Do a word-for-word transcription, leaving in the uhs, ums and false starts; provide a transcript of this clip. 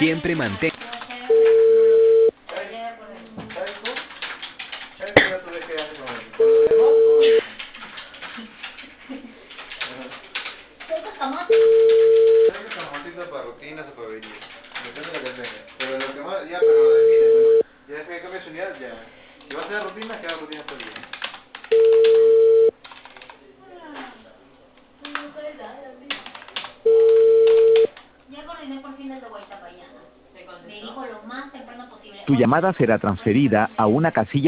Siempre mantén... Para rutinas o para venir. Depende de lo que tenga. Pero lo que más, ya, pero lo define. Ya después que cambies unidad, ya. Si vas a hacer rutinas, que hagas rutinas todo el día. Ya coordiné por fin desde Guaitapayana. Me dijo lo más temprano posible. Tu llamada será transferida a una casilla